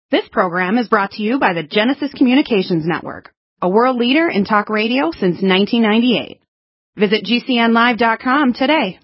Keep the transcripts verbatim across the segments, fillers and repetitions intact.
This program is brought to you by the Genesis Communications Network, a world leader in talk radio since nineteen ninety-eight. Visit G C N live dot com today.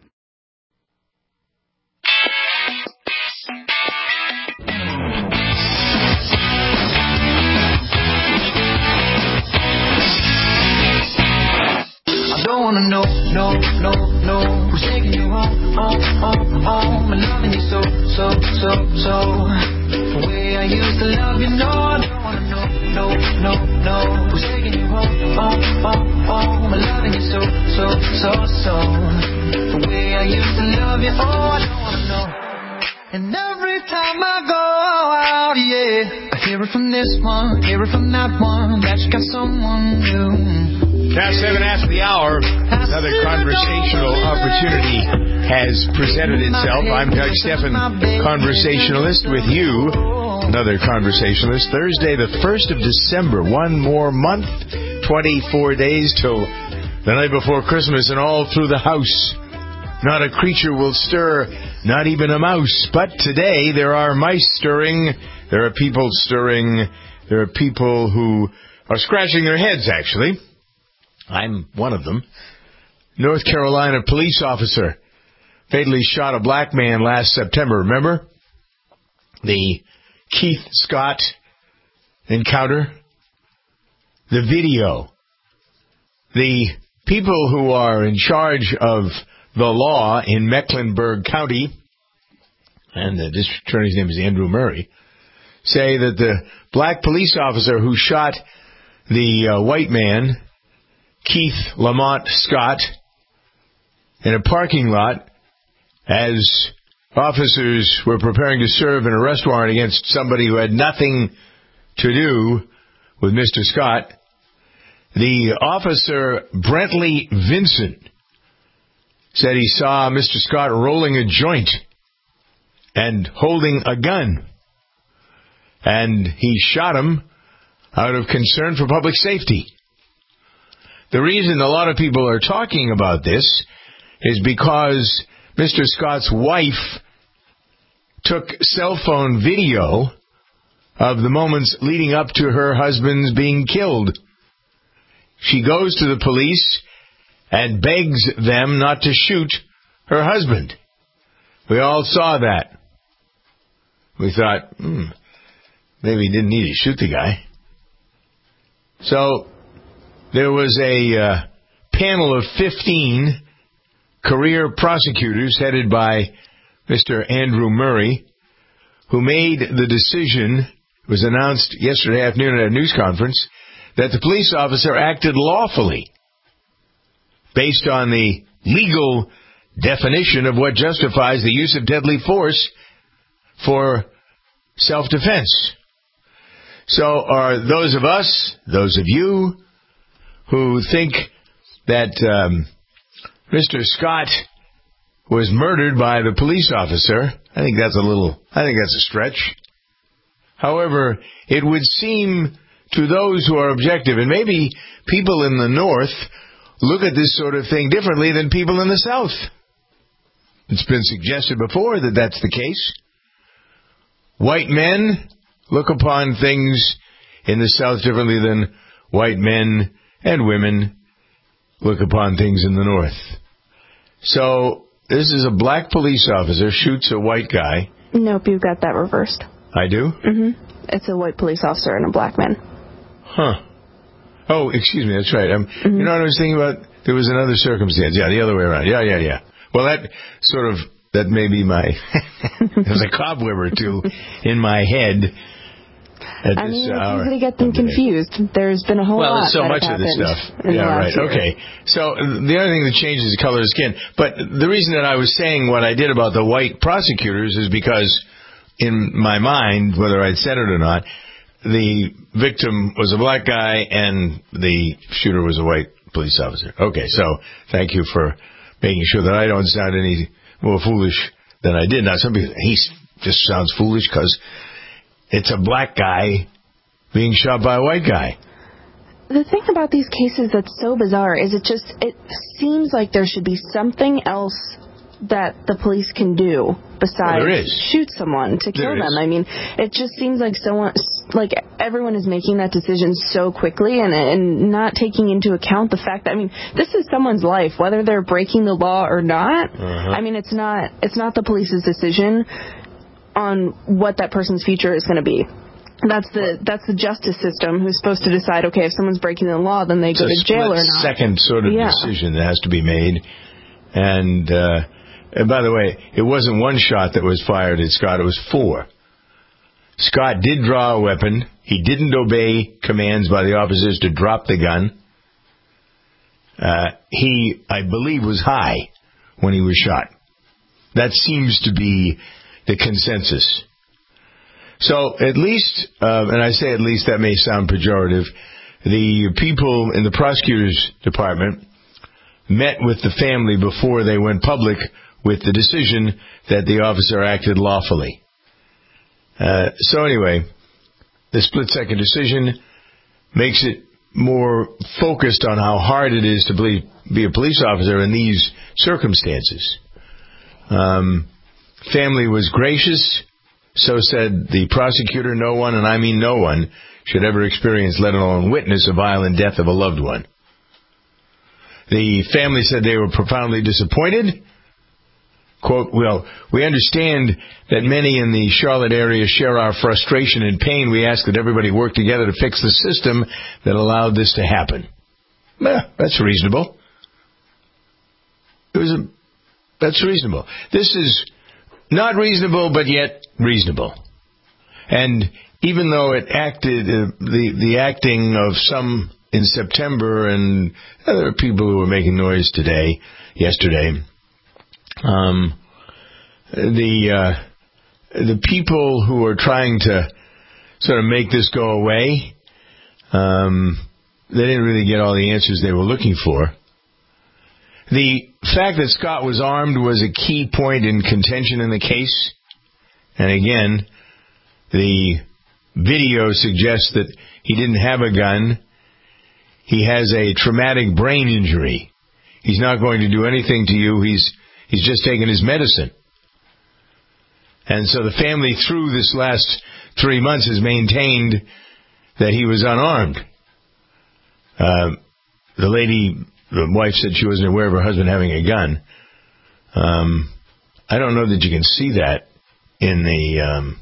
I don't wanna know, no, no, no, who's taking you home, home, home, home, and loving you so, so, so, so, the way I used to love you. No, I don't wanna know, no, no, no, who's taking you home, home, home, home, and loving you so, so, so, so, the way I used to love you. Oh, I don't wanna know. And every time I go out, yeah, I hear it from this one, hear it from that one, that you got someone new. Now, seven after the hour, another conversational opportunity has presented itself. I'm Doug Steffen, conversationalist with you, another conversationalist. Thursday, the first of December, one more month, twenty-four days till the night before Christmas, and all through the house. Not a creature will stir, not even a mouse. But today, there are mice stirring, there are people stirring, there are people who are scratching their heads, actually. I'm one of them. North Carolina police officer fatally shot a black man last September. Remember? The Keith Scott encounter. The video. The people who are in charge of the law in Mecklenburg County, and the district attorney's name is Andrew Murray, say that the black police officer who shot the uh, white man, Keith Lamont Scott, in a parking lot as officers were preparing to serve an arrest warrant against somebody who had nothing to do with Mister Scott. The officer, Brentley Vincent, said he saw Mister Scott rolling a joint and holding a gun, and he shot him out of concern for public safety. The reason a lot of people are talking about this is because Mister Scott's wife took cell phone video of the moments leading up to her husband's being killed. She goes to the police and begs them not to shoot her husband. We all saw that. We thought, hmm, maybe he didn't need to shoot the guy. So there was a uh, panel of fifteen career prosecutors headed by Mister Andrew Murray, who made the decision, it was announced yesterday afternoon at a news conference, that the police officer acted lawfully based on the legal definition of what justifies the use of deadly force for self-defense. So are those of us, those of you, who think that um, Mister Scott was murdered by the police officer, I think that's a little, I think that's a stretch. However, it would seem to those who are objective, and maybe people in the North look at this sort of thing differently than people in the South. It's been suggested before that that's the case. White men look upon things in the South differently than white men and women look upon things in the North. So, this is a black police officer shoots a white guy. Nope, you've got that reversed. I do? Mm-hmm. It's a white police officer and a black man. Huh. Oh, excuse me, that's right. Um, mm-hmm. You know what I was thinking about? There was another circumstance. Yeah, the other way around. Yeah, yeah, yeah. Well, that sort of, that may be my, there's a cobweb or two in my head. At I this mean, it's hour. easy to get them confused. There's been a whole well, lot there's so that much of this stuff. Yeah, right. Year. Okay. So the other thing that changes is the color of skin. But the reason that I was saying what I did about the white prosecutors is because in my mind, whether I'd said it or not, the victim was a black guy and the shooter was a white police officer. Okay, so thank you for making sure that I don't sound any more foolish than I did. Now, some people, he just sounds foolish because it's a black guy being shot by a white guy. The thing about these cases that's so bizarre is it just, it seems like there should be something else that the police can do besides well, shoot someone to kill there them. Is. I mean, it just seems like someone, like everyone is making that decision so quickly and, and not taking into account the fact that, I mean, this is someone's life, whether they're breaking the law or not. Uh-huh. I mean, it's not, it's not the police's decision on what that person's future is going to be. That's the that's the justice system who's supposed to decide, okay, if someone's breaking the law, then they it's go to jail or not. It's a second sort of yeah. decision that has to be made. And, uh, and by the way, it wasn't one shot that was fired at Scott, it was four. Scott did draw a weapon. He didn't obey commands by the officers to drop the gun. Uh, he, I believe, was high when he was shot. That seems to be the consensus. So at least, uh, and I say at least, that may sound pejorative, the people in the prosecutor's department met with the family before they went public with the decision that the officer acted lawfully. Uh, so anyway, the split-second decision makes it more focused on how hard it is to be, be a police officer in these circumstances. Um, family was gracious. So said the prosecutor. No one, and I mean no one, should ever experience, let alone witness, a violent death of a loved one. The family said they were profoundly disappointed. Quote, well, we understand that many in the Charlotte area share our frustration and pain. We ask that everybody work together to fix the system that allowed this to happen. Eh, that's reasonable. It was a, that's reasonable. This is not reasonable, but yet reasonable. And even though it acted, uh, the the acting of some in September, and other people who were making noise today, yesterday, um, the uh, the people who are trying to sort of make this go away, um, they didn't really get all the answers they were looking for. The fact that Scott was armed was a key point in contention in the case. And again, the video suggests that he didn't have a gun. He has a traumatic brain injury. He's not going to do anything to you. He's he's just taken his medicine. And so the family, through this last three months, has maintained that he was unarmed. Uh, the lady... The wife said she wasn't aware of her husband having a gun. Um, I don't know that you can see that in the um,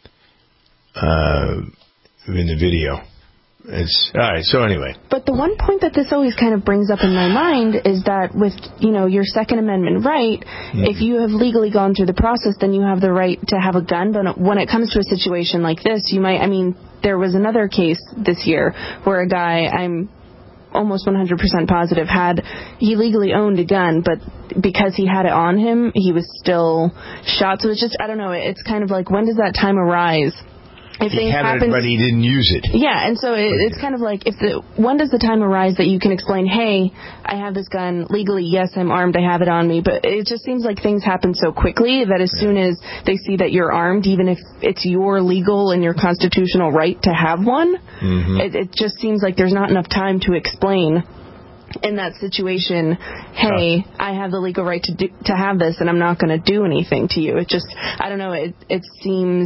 uh, in the video. It's all right. So anyway, but the one point that this always kind of brings up in my mind is that with you know your Second Amendment right, mm-hmm. if you have legally gone through the process, then you have the right to have a gun. But when it comes to a situation like this, you might. I mean, there was another case this year where a guy I'm. almost one hundred percent positive had he legally owned a gun, but because he had it on him, he was still shot. So it's just, I don't know, it's kind of like, when does that time arise? If he had happens, it, but he didn't use it. Yeah, and so it, it's kind of like, if the when does the time arise that you can explain, hey, I have this gun legally, yes, I'm armed, I have it on me, but it just seems like things happen so quickly that as yeah. soon as they see that you're armed, even if it's your legal and your constitutional right to have one, mm-hmm. it, it just seems like there's not enough time to explain in that situation, hey, uh, I have the legal right to do, to have this, and I'm not going to do anything to you. It just, I don't know, it it seems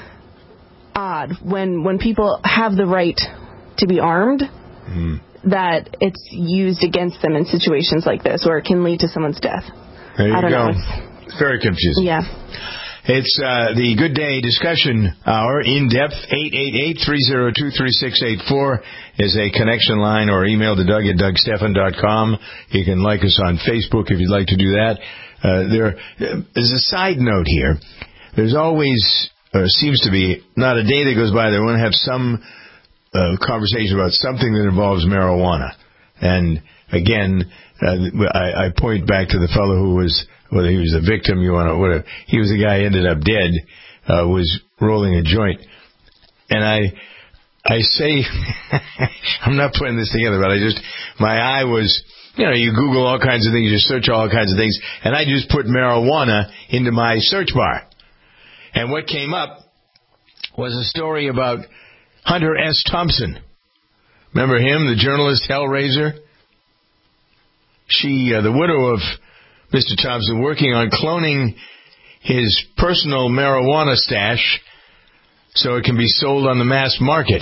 odd when when people have the right to be armed mm. that it's used against them in situations like this, or it can lead to someone's death. There you I don't go. know. It's, it's very confusing. Yeah. It's uh, the Good Day Discussion Hour, in depth. Eight eight eight, three oh two, three six eight four is a connection line, or email to Doug at Doug Stephan dot com. You can like us on Facebook if you'd like to do that. Uh, there is a side note here. There's always Uh, seems to be not a day that goes by that we won't have some uh, conversation about something that involves marijuana. And again, uh, I, I point back to the fellow who was, whether he was a victim, you want to, whatever. He was the guy who ended up dead, uh, was rolling a joint. And I, I say, I'm not putting this together, but I just, my eye was, you know, you Google all kinds of things, you search all kinds of things, and I just put marijuana into my search bar. And what came up was a story about Hunter S. Thompson. Remember him, the journalist Hellraiser? She, uh, the widow of Mister Thompson, working on cloning his personal marijuana stash so it can be sold on the mass market.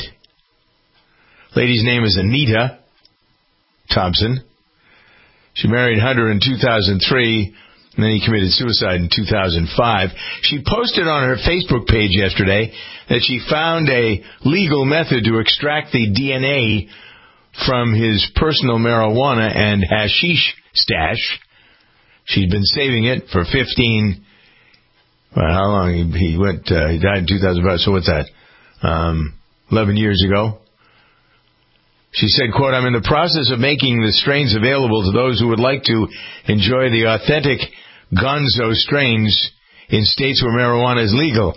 Lady's name is Anita Thompson. She married Hunter in two thousand three, and then he committed suicide in two thousand five. She posted on her Facebook page yesterday that she found a legal method to extract the D N A from his personal marijuana and hashish stash. She'd been saving it for fifteen, well, how long? He, he went, uh, he died in two thousand five, so what's that? Um, eleven years ago. She said, quote, I'm in the process of making the strains available to those who would like to enjoy the authentic Gonzo strains in states where marijuana is legal.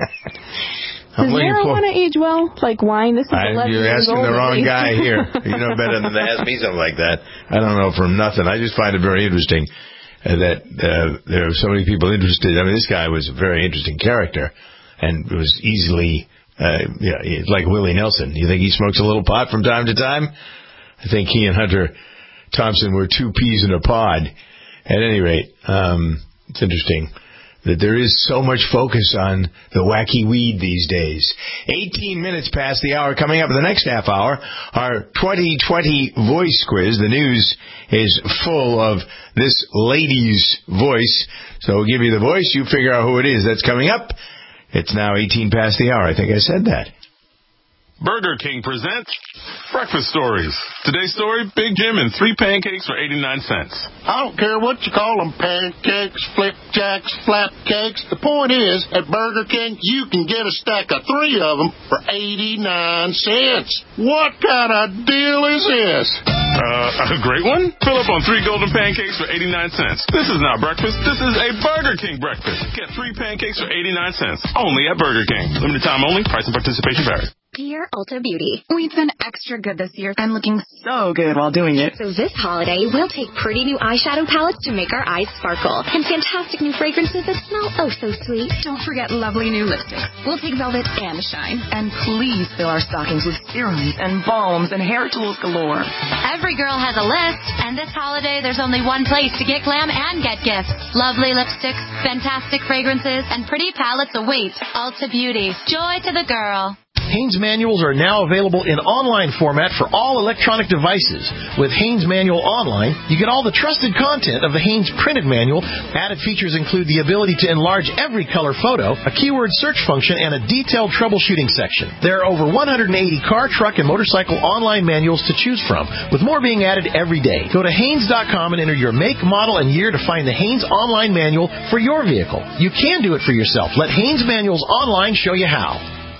Does marijuana age well? Like wine? This is I, eleven You're years asking old, the wrong guy here. You know better than to ask me something like that. I don't know from nothing. I just find it very interesting uh, that uh, there are so many people interested. I mean, this guy was a very interesting character and was easily... Uh, yeah, it's like Willie Nelson. You think he smokes a little pot from time to time? I think he and Hunter Thompson were two peas in a pod. At any rate, um, it's interesting that there is so much focus on the wacky weed these days. eighteen minutes past the hour. Coming up in the next half hour, our twenty twenty voice quiz. The news is full of this lady's voice. So we'll give you the voice. You figure out who it is. That's coming up. It's now eighteen past the hour. I think I said that. Burger King presents Breakfast Stories. Today's story, Big Jim and three pancakes for eighty-nine cents. I don't care what you call them, pancakes, flipjacks, flapcakes. The point is, at Burger King, you can get a stack of three of them for eighty-nine cents. What kind of deal is this? Uh, a great one? Fill up on three golden pancakes for eighty-nine cents. This is not breakfast. This is a Burger King breakfast. Get three pancakes for eighty-nine cents. Only at Burger King. Limited time only. Price and participation vary. Dear Ulta Beauty, we've been extra good this year and looking so good while doing it. So this holiday, we'll take pretty new eyeshadow palettes to make our eyes sparkle and fantastic new fragrances that smell oh so sweet. Don't forget lovely new lipsticks. We'll take velvet and shine. And please fill our stockings with serums and balms and hair tools galore. Every girl has a list, and this holiday there's only one place to get glam and get gifts. Lovely lipsticks, fantastic fragrances, and pretty palettes await. Ulta Beauty. Joy to the girl. Hanes manuals are now available in online format for all electronic devices. With Hanes Manual Online, you get all the trusted content of the Hanes printed manual. Added features include the ability to enlarge every color photo, a keyword search function, and a detailed troubleshooting section. There are over one hundred eighty car, truck, and motorcycle online manuals to choose from, with more being added every day. Go to Hanes dot com and enter your make, model, and year to find the Hanes Online Manual for your vehicle. You can do it for yourself. Let Hanes Manuals Online show you how.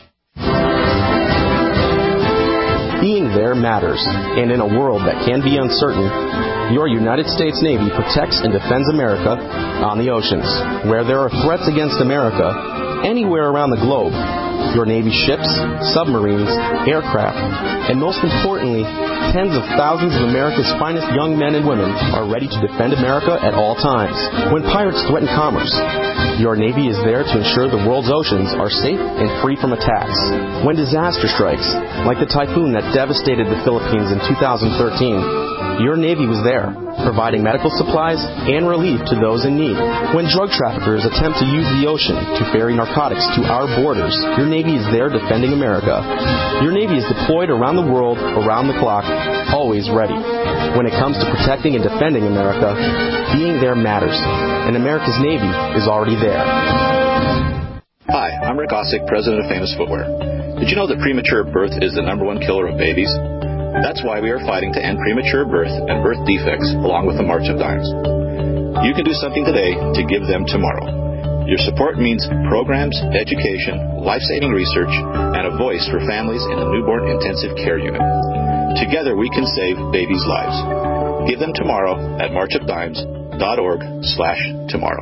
Being there matters, and in a world that can be uncertain, your United States Navy protects and defends America on the oceans. Where there are threats against America, anywhere around the globe, your Navy ships, submarines, aircraft, and most importantly, tens of thousands of America's finest young men and women are ready to defend America at all times. When pirates threaten commerce, your Navy is there to ensure the world's oceans are safe and free from attacks. When disaster strikes, like the typhoon that devastated the Philippines in two thousand thirteen, your Navy was there, providing medical supplies and relief to those in need. When drug traffickers attempt to use the ocean to ferry narcotics to our borders, your Navy is there defending America. Your Navy is deployed around the world, around the clock, always ready. When it comes to protecting and defending America, being there matters, and America's Navy is already there. Hi, I'm Rick Osick, president of Famous Footwear. Did you know that premature birth is the number one killer of babies? That's why we are fighting to end premature birth and birth defects along with the March of Dimes. You can do something today to give them tomorrow. Your support means programs, education, life-saving research, and a voice for families in a newborn intensive care unit. Together we can save babies' lives. Give them tomorrow at march of dimes dot org slash tomorrow.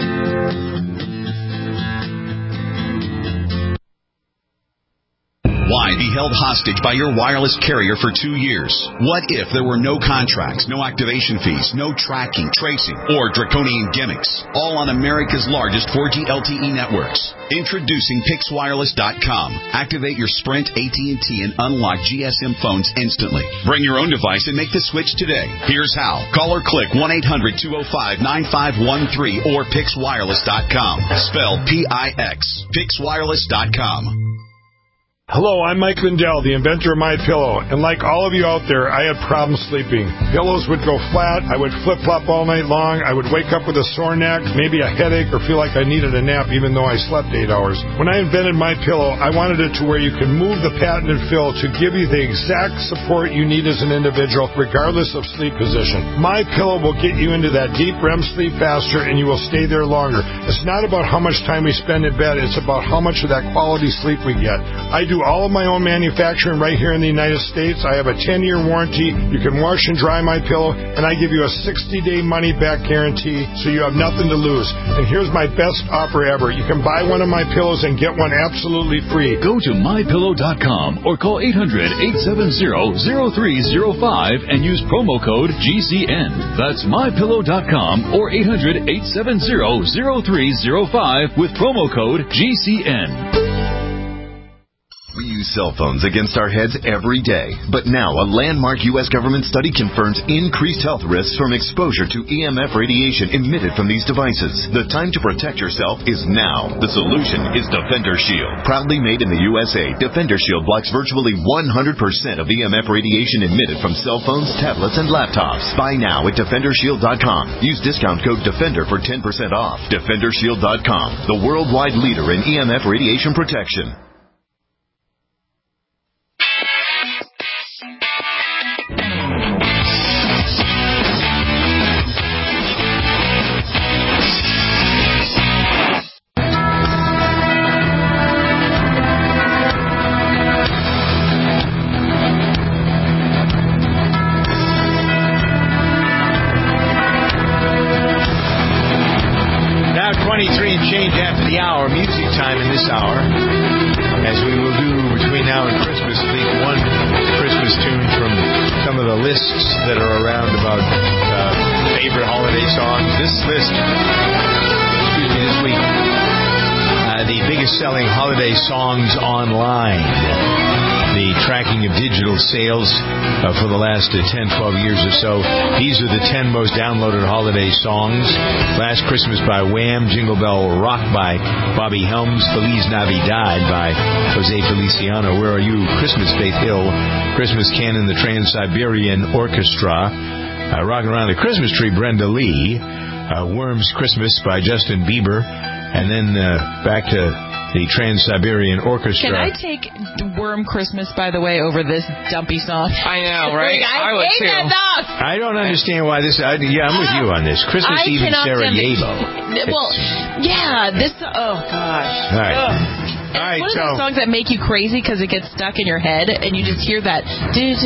Why be held held hostage by your wireless carrier for two years? What if there were no contracts, no activation fees, no tracking, tracing, or draconian gimmicks? All on America's largest four G L T E networks. Introducing Pix Wireless dot com. Activate your Sprint, A T and T, and unlock G S M phones instantly. Bring your own device and make the switch today. Here's how. Call or click one eight hundred two oh five nine five one three or Pix Wireless dot com. Spelled P I X. Pix Wireless dot com. Hello, I'm Mike Lindell, the inventor of MyPillow, and like all of you out there, I had problems sleeping. Pillows would go flat, I would flip-flop all night long, I would wake up with a sore neck, maybe a headache, or feel like I needed a nap even though I slept eight hours. When I invented MyPillow, I wanted it to where you can move the patented fill to give you the exact support you need as an individual, regardless of sleep position. MyPillow will get you into that deep R E M sleep faster, and you will stay there longer. It's not about how much time we spend in bed, it's about how much of that quality sleep we get. I do all of my own manufacturing right here in the United States. I have a ten-year warranty. You can wash and dry my pillow, and I give you a sixty-day money-back guarantee, so you have nothing to lose. And here's my best offer ever. You can buy one of my pillows and get one absolutely free. Go to my pillow dot com or call eight hundred, eight seven zero, zero three zero five and use promo code G C N. That's my pillow dot com or eight hundred, eight seven zero, zero three zero five with promo code G C N. We use cell phones against our heads every day. But now a landmark U S government study confirms increased health risks from exposure to E M F radiation emitted from these devices. The time to protect yourself is now. The solution is Defender Shield. Proudly made in the U S A, Defender Shield blocks virtually one hundred percent of E M F radiation emitted from cell phones, tablets, and laptops. Buy now at Defender Shield dot com. Use discount code DEFENDER for ten percent off. Defender Shield dot com, the worldwide leader in E M F radiation protection. twenty-three and change after the hour, music time in this hour, as we will do between now and Christmas. Leave one Christmas tune from some of the lists that are around about uh, favorite holiday songs. This list, excuse me, this week, uh, the biggest selling holiday songs online. The tracking of digital sales uh, for the last uh, ten, twelve years or so. These are the ten most downloaded holiday songs. Last Christmas by Wham, Jingle Bell Rock by Bobby Helms, Feliz Navidad by Jose Feliciano, Where Are You, Christmas Faith Hill, Christmas Canon, the Trans-Siberian Orchestra, uh, Rockin' Around the Christmas Tree, Brenda Lee, uh, Worms Christmas by Justin Bieber, and then uh, back to the Trans-Siberian Orchestra. Can I take Worm Christmas, by the way, over this dumpy song? I know, right? Like, I, I would hate too. that song. I don't understand why this... I, yeah, I'm with you on this. Christmas I Eve in Sarajevo. Well, yeah, this... Oh, gosh. All right. Ugh. All right, one so... of those songs that make you crazy because it gets stuck in your head, and you just hear that... It's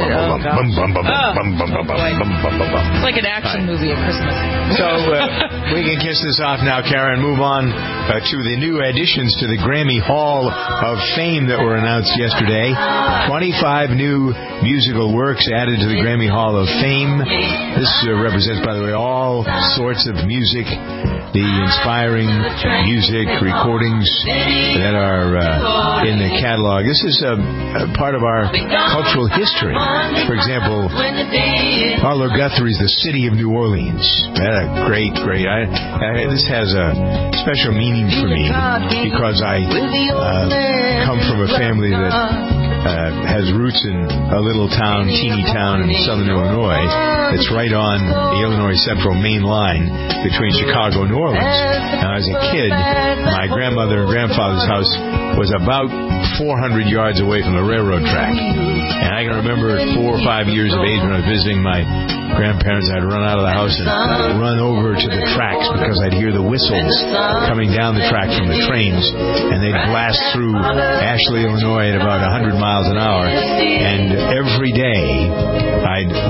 like an action movie at Christmas. So uh, we can kiss this off now, Karen, and move on uh, to the new additions to the Grammy Hall of Fame that were announced yesterday. twenty-five new musical works added to the Grammy Hall of Fame. This uh, represents, by the way, all sorts of music, the inspiring music recordings that are uh, in the catalog. This is a, a part of our cultural history. For example, Arlo Guthrie's The City of New Orleans. Uh, great, great. I, I, this has a special meaning for me because I uh, come from a family that uh, has roots in a little town, teeny town in southern Illinois. It's right on the Illinois Central Main Line between Chicago and New Orleans. Now, as a kid, my grandmother and grandfather's house was about four hundred yards away from the railroad track. And I can remember at four or five years of age when I was visiting my grandparents, I'd run out of the house and run over to the tracks because I'd hear the whistles coming down the track from the trains, and they'd blast through Ashley, Illinois at about one hundred miles an hour. And every day I'd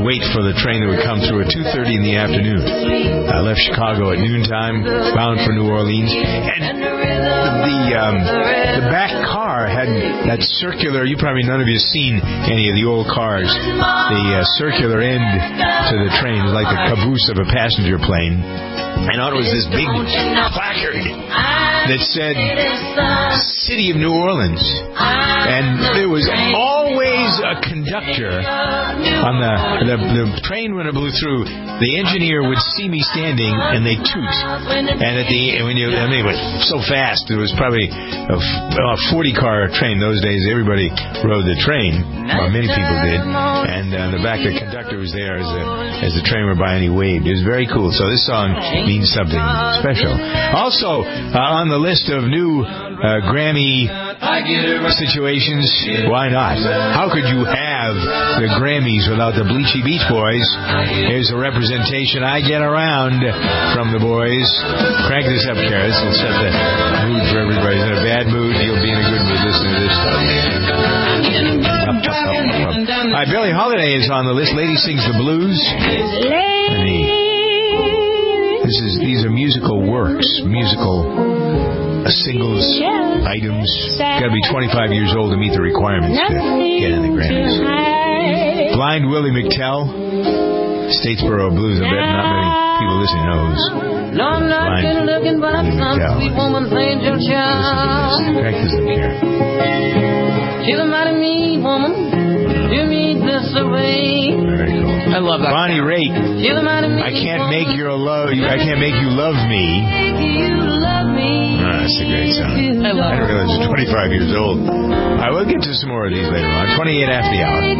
wait for the train that would come through at two thirty in the afternoon. I left Chicago at noontime, bound for New Orleans, and the um, the back car had that circular. You probably none of you have seen any of the old cars. The uh, circular end to the train was like the caboose of a passenger plane, and on it was this big placard that said "City of New Orleans," and there was always a conductor on the, the the train when it blew through. The engineer would see me standing, and they toot. And at the when you, I mean, it went so fast. It was probably a, a forty car train those days. Everybody rode the train. Well, many people did. And uh, the back, the conductor was there as the as the train went by, and he waved. It was very cool. So this song means something special. Also uh, on the list of new uh, Grammy situations, why not? How could you have the Grammys without the Bleachy Beach Boys? Here's a representation I get around from the boys. Crank this up, Karis. It'll set the mood for everybody. In a bad mood, you'll be in a good mood listening to this stuff. Up, up, up, up. All right, Billie Holiday is on the list. Lady Sings the Blues. And he, this is these are musical works, musical uh, singles, items. Got to be twenty-five years old to meet the requirements to get in the Grammys. Blind Willie McTell, Statesboro Blues. I bet not many people listening know who's Blind Willie McTell. Listen to this. Crack this up here. She's a mighty mean woman. You mean this away. Very cool. I love that. Bonnie Raitt. I can't make your love. I can't make you love me. Oh, that's a great song. I love I didn't realize it's twenty-five years old. I will get to some more of these later on. twenty-eight after the hour.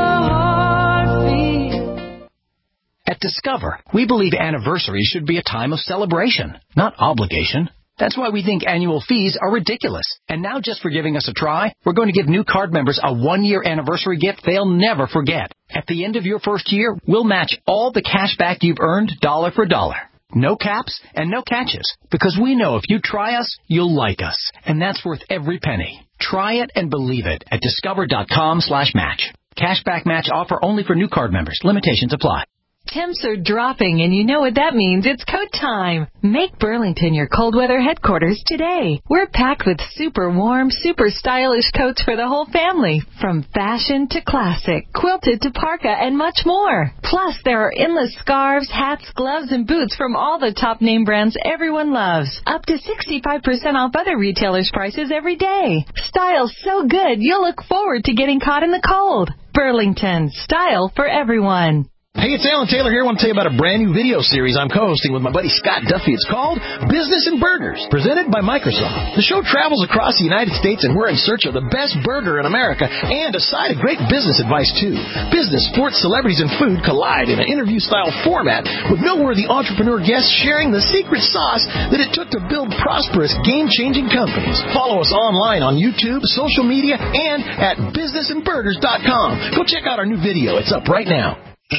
At Discover, we believe anniversaries should be a time of celebration, not obligation. That's why we think annual fees are ridiculous. And now, just for giving us a try, we're going to give new card members a one-year anniversary gift they'll never forget. At the end of your first year, we'll match all the cash back you've earned dollar for dollar. No caps and no catches. Because we know if you try us, you'll like us. And that's worth every penny. Try it and believe it at discover.com slash match. Cashback match offer only for new card members. Limitations apply. Temps are dropping, and you know what that means. It's coat time. Make Burlington your cold weather headquarters today. We're packed with super warm, super stylish coats for the whole family. From fashion to classic, quilted to parka, and much more. Plus, there are endless scarves, hats, gloves, and boots from all the top name brands everyone loves. Up to sixty-five percent off other retailers' prices every day. Style's so good, you'll look forward to getting caught in the cold. Burlington, style for everyone. Hey, it's Alan Taylor here. I want to tell you about a brand new video series I'm co-hosting with my buddy Scott Duffy. It's called Business and Burgers, presented by Microsoft. The show travels across the United States, and we're in search of the best burger in America and a side of great business advice, too. Business, sports, celebrities, and food collide in an interview-style format with noteworthy entrepreneur guests sharing the secret sauce that it took to build prosperous, game-changing companies. Follow us online on YouTube, social media, and at business and burgers dot com. Go check out our new video. It's up right now.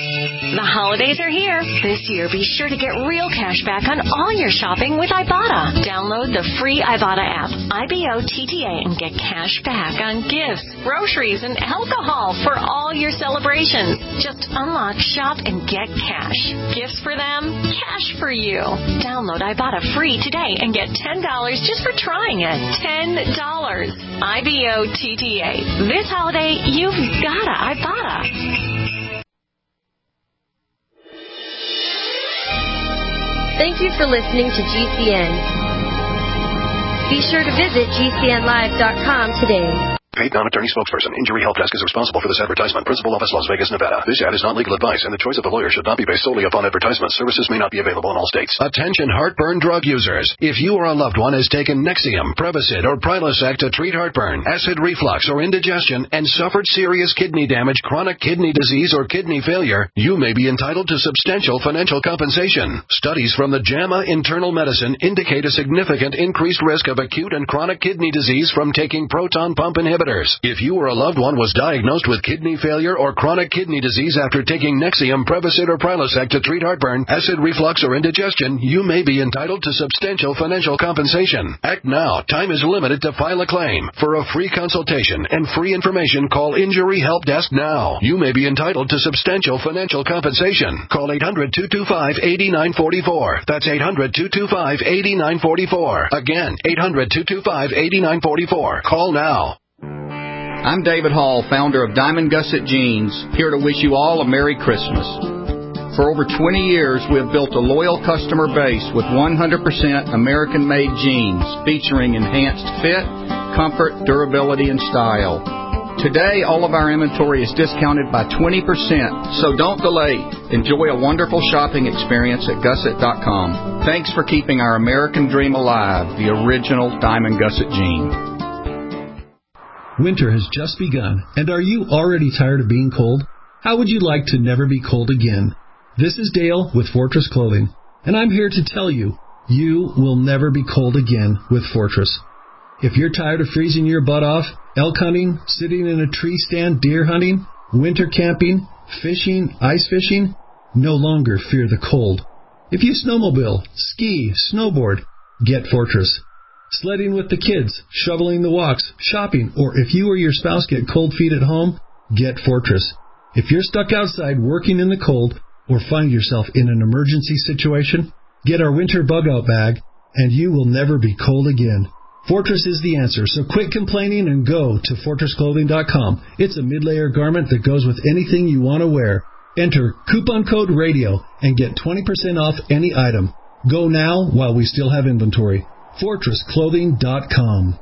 The holidays are here. This year, be sure to get real cash back on all your shopping with Ibotta. Download the free Ibotta app, I B O T T A, and get cash back on gifts, groceries, and alcohol for all your celebrations. Just unlock, shop, and get cash. Gifts for them, cash for you. Download Ibotta free today and get ten dollars just for trying it. ten dollars. I B O T T A. This holiday, you've gotta Ibotta. Thank you for listening to G C N. Be sure to visit G C N live dot com today. Paid non-attorney spokesperson. Injury Help Desk is responsible for this advertisement. Principal office, Las Vegas, Nevada. This ad is not legal advice, and the choice of the lawyer should not be based solely upon advertisements. Services may not be available in all states. Attention heartburn drug users. If you or a loved one has taken Nexium, Prevacid, or Prilosec to treat heartburn, acid reflux, or indigestion, and suffered serious kidney damage, chronic kidney disease, or kidney failure, you may be entitled to substantial financial compensation. Studies from the JAMA Internal Medicine indicate a significant increased risk of acute and chronic kidney disease from taking proton pump inhibitors. inhibitors. If you or a loved one was diagnosed with kidney failure or chronic kidney disease after taking Nexium, Prevacid, or Prilosec to treat heartburn, acid reflux, or indigestion, you may be entitled to substantial financial compensation. Act now. Time is limited to file a claim. For a free consultation and free information, call Injury Help Desk now. You may be entitled to substantial financial compensation. Call eight hundred, two two five, eight nine four four. That's eight hundred, two two five, eight nine four four. Again, eight hundred, two two five, eight nine four four. Call now. I'm David Hall, founder of Diamond Gusset Jeans, here to wish you all a Merry Christmas. For over twenty years, we have built a loyal customer base with one hundred percent American-made jeans featuring enhanced fit, comfort, durability, and style. Today, all of our inventory is discounted by twenty percent, so don't delay. Enjoy a wonderful shopping experience at gusset dot com. Thanks for keeping our American dream alive, the original Diamond Gusset jean. Winter has just begun, and are you already tired of being cold? How would you like to never be cold again? This is Dale with Fortress Clothing, and I'm here to tell you, you will never be cold again with Fortress. If you're tired of freezing your butt off, elk hunting, sitting in a tree stand, deer hunting, winter camping, fishing, ice fishing, no longer fear the cold. If you snowmobile, ski, snowboard, get Fortress. Sledding with the kids, shoveling the walks, shopping, or if you or your spouse get cold feet at home, get Fortress. If you're stuck outside working in the cold or find yourself in an emergency situation, get our winter bug-out bag, and you will never be cold again. Fortress is the answer, so quit complaining and go to fortress clothing dot com. It's a mid-layer garment that goes with anything you want to wear. Enter coupon code RADIO and get twenty percent off any item. Go now while we still have inventory. fortress clothing dot com.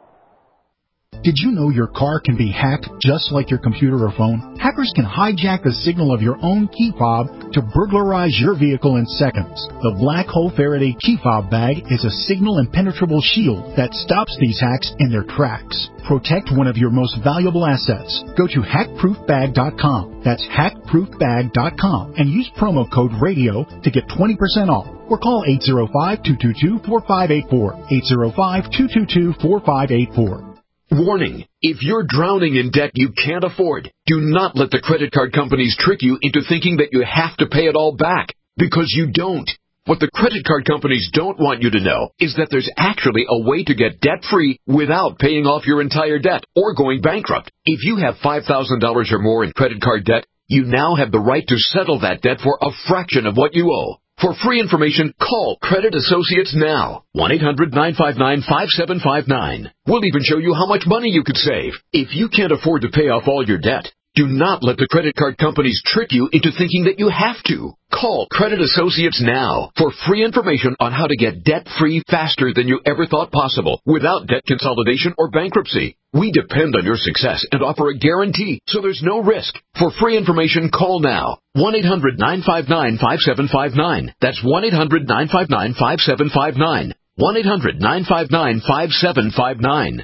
Did you know your car can be hacked just like your computer or phone? Hackers can hijack the signal of your own key fob to burglarize your vehicle in seconds. The Black Hole Faraday key fob bag is a signal impenetrable shield that stops these hacks in their tracks. Protect one of your most valuable assets. Go to hack proof bag dot com. That's hack proof bag dot com and use promo code RADIO to get twenty percent off. Or call eight zero five, two two two, four five eight four. eight zero five, two two two, four five eight four. Warning, if you're drowning in debt you can't afford, do not let the credit card companies trick you into thinking that you have to pay it all back, because you don't. What the credit card companies don't want you to know is that there's actually a way to get debt-free without paying off your entire debt or going bankrupt. If you have five thousand dollars or more in credit card debt, you now have the right to settle that debt for a fraction of what you owe. For free information, call Credit Associates now. one eight hundred, nine five nine, five seven five nine. We'll even show you how much money you could save. If you can't afford to pay off all your debt, do not let the credit card companies trick you into thinking that you have to. Call Credit Associates now for free information on how to get debt-free faster than you ever thought possible without debt consolidation or bankruptcy. We depend on your success and offer a guarantee, so there's no risk. For free information, call now. one eight hundred, nine five nine, five seven five nine. That's one eight hundred, nine five nine, five seven five nine. one eight hundred, nine five nine, five seven five nine.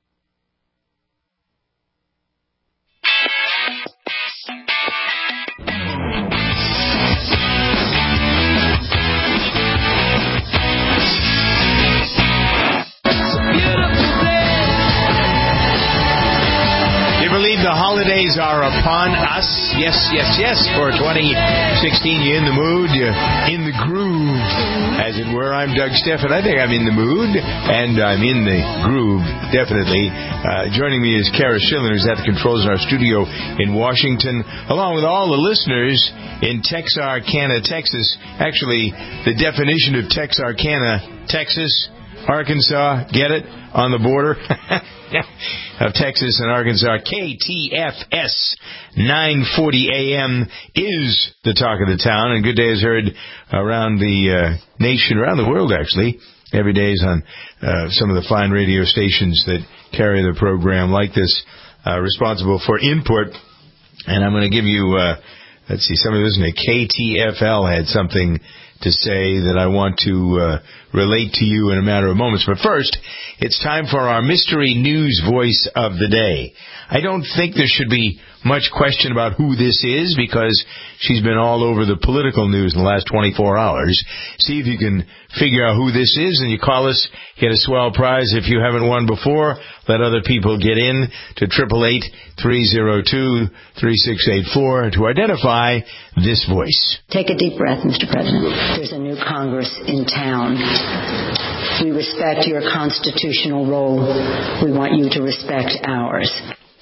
The holidays are upon us. Yes, yes, yes. For twenty sixteen, you in the mood, you're in the groove, as it were. I'm Doug Steffen. I think I'm in the mood, and I'm in the groove, definitely. Uh, joining me is Kara Schiller, who's at the controls in our studio in Washington, along with all the listeners in Texarkana, Texas. Actually, the definition of Texarkana, Texas, Arkansas, get it? On the border of Texas and Arkansas. K T F S nine forty A M is the talk of the town, and Good Day is heard around the uh, nation, around the world, actually. Every day is on uh, some of the fine radio stations that carry the program like this, uh, responsible for input. And I'm going to give you, uh, let's see, somebody listening to K T F L had something to say that I want to uh, relate to you in a matter of moments. But first, it's time for our mystery news voice of the day. I don't think there should be much question about who this is because she's been all over the political news in the last twenty-four hours. See if you can figure out who this is, and you call us, get a swell prize. If you haven't won before, let other people get in to eight eight eight, three oh two, three six eight four to identify this voice. Take a deep breath, Mister President. There's a new Congress in town. We respect your constitutional role. We want you to respect ours.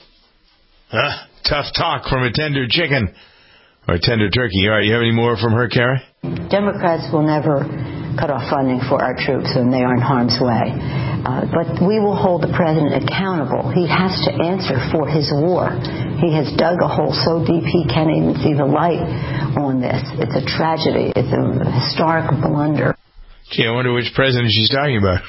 Huh? Tough talk from a tender chicken or a tender turkey. All right, you have any more from her, Kara? Democrats will never cut off funding for our troops when they are in harm's way. Uh, but we will hold the president accountable. He has to answer for his war. He has dug a hole so deep he can't even see the light on this. It's a tragedy. It's a historic blunder. Gee, I wonder which president she's talking about.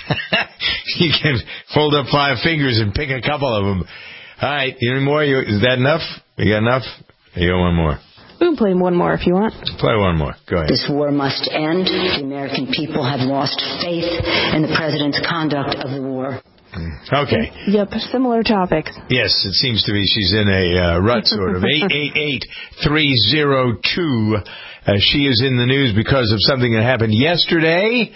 You can hold up five fingers and pick a couple of them. All right, any more? You, is that enough? You got enough? You got one more. We can play one more if you want. Play one more. Go ahead. This war must end. The American people have lost faith in the president's conduct of the war. Okay. Yep, similar topics. Yes, it seems to be she's in a uh, rut, sort of. eight eight eight, three oh two. Uh, she is in the news because of something that happened yesterday,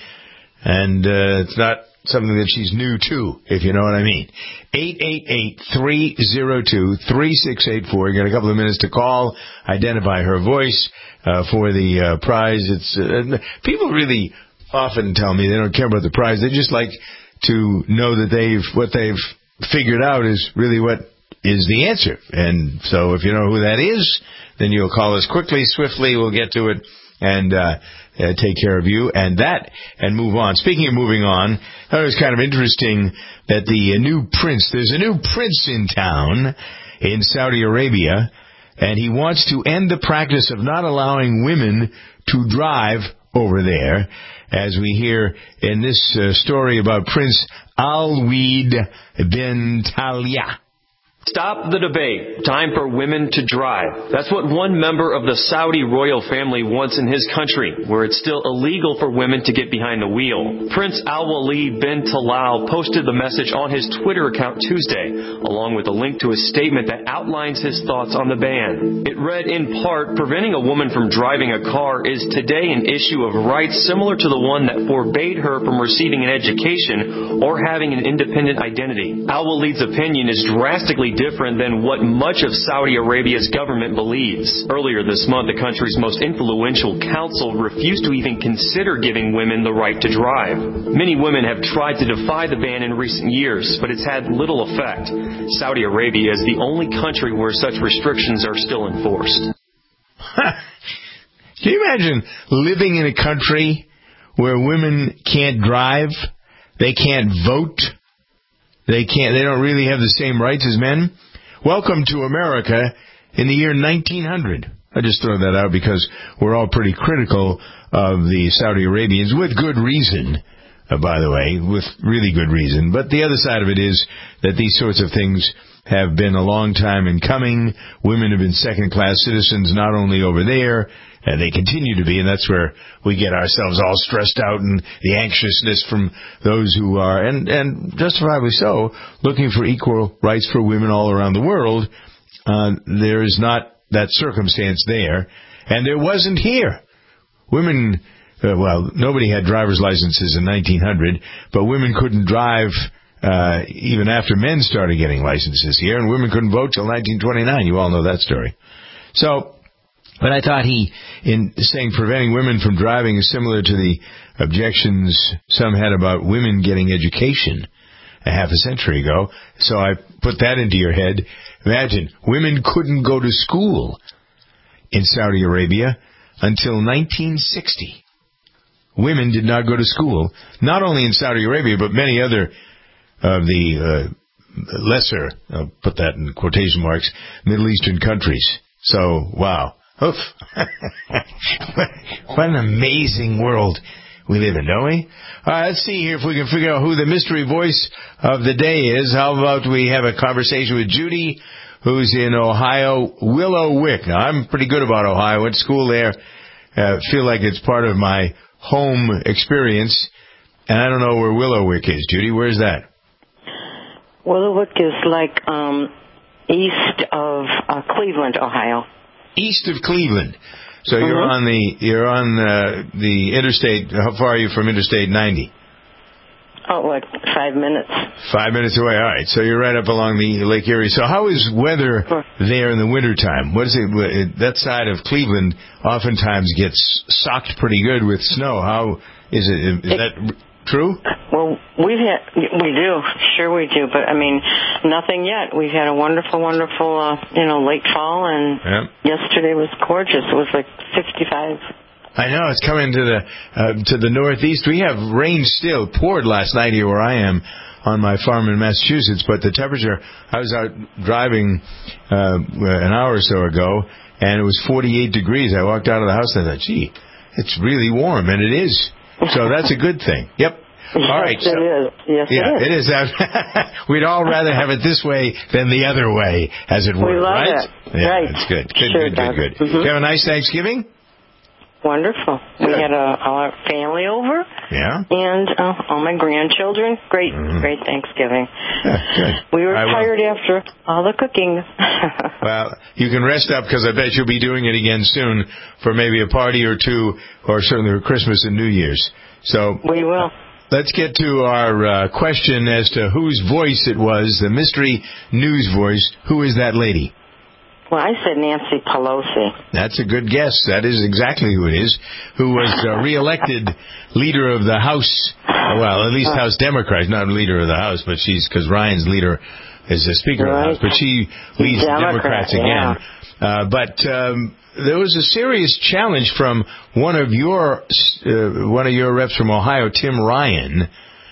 and uh, it's not something that she's new to, if you know what I mean. eight eight eight, three oh two, three six eight four. You got a couple of minutes to call, identify her voice uh, for the uh, prize. It's uh, people really often tell me they don't care about the prize. They just like to know that they've what they've figured out is really what is the answer. And so if you know who that is, then you'll call us quickly, swiftly. We'll get to it and uh, uh, take care of you and that and move on. Speaking of moving on, I thought it was kind of interesting that the uh, new prince, there's a new prince in town in Saudi Arabia, and he wants to end the practice of not allowing women to drive over there, as we hear in this uh, story about Prince Alwaleed bin Talia. Stop the debate. Time for women to drive. That's what one member of the Saudi royal family wants in his country, where it's still illegal for women to get behind the wheel. Prince Alwaleed bin Talal posted the message on his Twitter account Tuesday, along with a link to a statement that outlines his thoughts on the ban. It read in part, preventing a woman from driving a car is today an issue of rights similar to the one that forbade her from receiving an education or having an independent identity. Alwaleed's opinion is drastically different than what much of Saudi Arabia's government believes. Earlier this month, the country's most influential council refused to even consider giving women the right to drive. Many women have tried to defy the ban in recent years, but it's had little effect. Saudi Arabia is the only country where such restrictions are still enforced. Can you imagine living in a country where women can't drive, they can't vote, They can't. They don't really have the same rights as men? Welcome to America in the year nineteen hundred. I just throw that out because we're all pretty critical of the Saudi Arabians, with good reason, uh, by the way, with really good reason. But the other side of it is that these sorts of things have been a long time in coming. Women have been second-class citizens not only over there, and they continue to be, and that's where we get ourselves all stressed out and the anxiousness from those who are, and, and justifiably so, looking for equal rights for women all around the world. Uh, there is not that circumstance there, and there wasn't here. Women, uh, well, nobody had driver's licenses in nineteen hundred, but women couldn't drive uh, even after men started getting licenses here, and women couldn't vote till nineteen twenty-nine. You all know that story. So, but I thought he, in saying preventing women from driving is similar to the objections some had about women getting education a half a century ago. So I put that into your head. Imagine, women couldn't go to school in Saudi Arabia until nineteen sixty. Women did not go to school, not only in Saudi Arabia, but many other of the uh, lesser, I'll put that in quotation marks, Middle Eastern countries. So, wow. Oof. What an amazing world we live in, don't we? All right, let's see here if we can figure out who the mystery voice of the day is. How about we have a conversation with Judy, who's in Ohio, Willow Wick. Now, I'm pretty good about Ohio. I went to school there uh, feel like it's part of my home experience. And I don't know where Willowwick is. Judy, where's that? Willowwick is like um, east of uh, Cleveland, Ohio. East of Cleveland. So Mm-hmm. you're on the you're on uh, the interstate. How far are you from Interstate ninety? Oh, like five minutes. Five minutes away. All right. So you're right up along the Lake Erie. So how is weather there in the wintertime? What is it? That side of Cleveland oftentimes gets socked pretty good with snow. How is it? Is it, that true? Well, we've had, we do, sure we do, but I mean, nothing yet. We've had a wonderful, wonderful, uh, you know, late fall, and yep. yesterday was gorgeous. It was like sixty-five. I know, it's coming to the uh, to the northeast. We have rain still. Poured last night here where I am on my farm in Massachusetts, but the temperature, I was out driving uh, an hour or so ago, and it was forty-eight degrees. I walked out of the house and I thought, gee, it's really warm, and it is. So that's a good thing. Yep. All right. Yes, so, it is. Yes, yeah, it is. it is. We'd all rather have it this way than the other way, as it were, we love right? It. Yeah, right. That's good. Good, sure good, good, good. Mm-hmm. Did you have a nice Thanksgiving? Wonderful. We Good. had a, our family over. Yeah. And uh, all my grandchildren. Great, mm-hmm. great Thanksgiving. Yeah, good. We were I tired will. after all the cooking. Well, you can rest up because I bet you'll be doing it again soon for maybe a party or two, or certainly for Christmas and New Year's. So we will. Let's get to our uh, question as to whose voice it was, the mystery news voice. Who is that lady? Well, I said Nancy Pelosi. That's a good guess. That is exactly who it is, who was uh, reelected leader of the House, well, at least House Democrats, not leader of the House, but she's, because Ryan's leader is the Speaker right. of the House, but she leads Democrat, the Democrats again. Yeah. Uh, but um, there was a serious challenge from one of your uh, one of your reps from Ohio, Tim Ryan,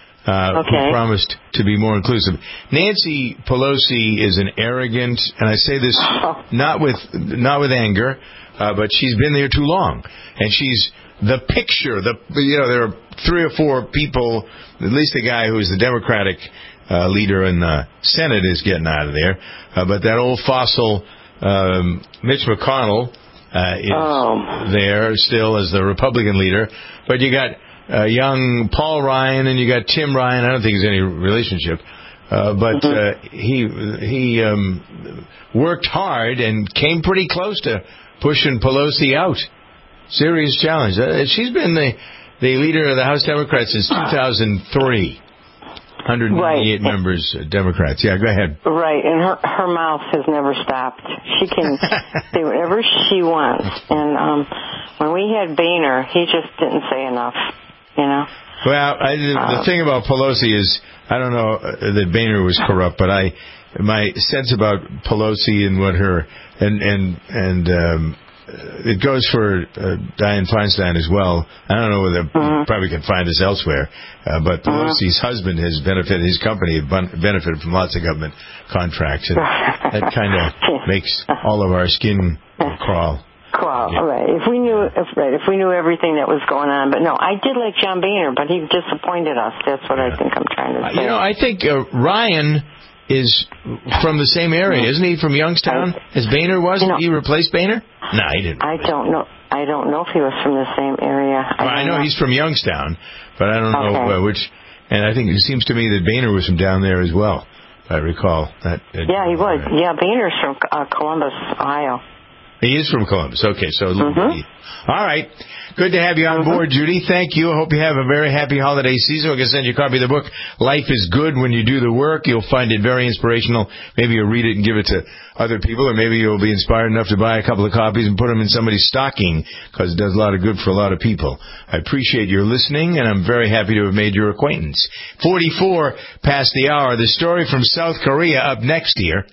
uh, okay. who promised to be more inclusive. Nancy Pelosi is an arrogant, and I say this oh. not with not with anger, uh, but she's been there too long, and she's the picture. The you know there are three or four people, at least the guy who is the Democratic uh, leader in the Senate is getting out of there, uh, but that old fossil um, Mitch McConnell. Uh, is oh. there still as the Republican leader, but you got uh, young Paul Ryan and you got Tim Ryan. I don't think there's any relationship, uh, but mm-hmm. uh, he he um, worked hard and came pretty close to pushing Pelosi out. Serious challenge. Uh, she's been the the leader of the House Democrats since two thousand three. one hundred ninety-eight right. members, uh, Democrats. Yeah, go ahead. Right, and her her mouth has never stopped. She can say whatever she wants. And um, when we had Boehner, he just didn't say enough, you know. Well, I, the, uh, the thing about Pelosi is, I don't know that Boehner was corrupt, but I, my sense about Pelosi and what her, and, and, and, um, it goes for uh, Dianne Feinstein as well. I don't know whether mm-hmm. you probably can find us elsewhere, uh, but Pelosi's mm-hmm. husband has benefited, his company benefited from lots of government contracts, and that kind of makes all of our skin crawl. Crawl, yeah. right. If we knew, if, right, if we knew everything that was going on, but no, I did like John Boehner, but he disappointed us. That's what yeah. I think I'm trying to say. You know, I think uh, Ryan is from the same area, isn't he? From Youngstown, as Boehner was. You know, he replaced Boehner? No, he didn't. I don't know. I don't know if he was from the same area. I, well, I know, know he's from Youngstown, but I don't okay. know uh, which. And I think it seems to me that Boehner was from down there as well, if I recall. That, that yeah, he was. Right. Yeah, Boehner's from uh, Columbus, Ohio. He is from Columbus. Okay, so mm-hmm. all right. Good to have you on mm-hmm. board, Judy. Thank you. I hope you have a very happy holiday season. We can send you a copy of the book, Life is Good When You Do the Work. You'll find it very inspirational. Maybe you'll read it and give it to other people, or maybe you'll be inspired enough to buy a couple of copies and put them in somebody's stocking, because it does a lot of good for a lot of people. I appreciate your listening, and I'm very happy to have made your acquaintance. forty-four past the hour. The story from South Korea up next here.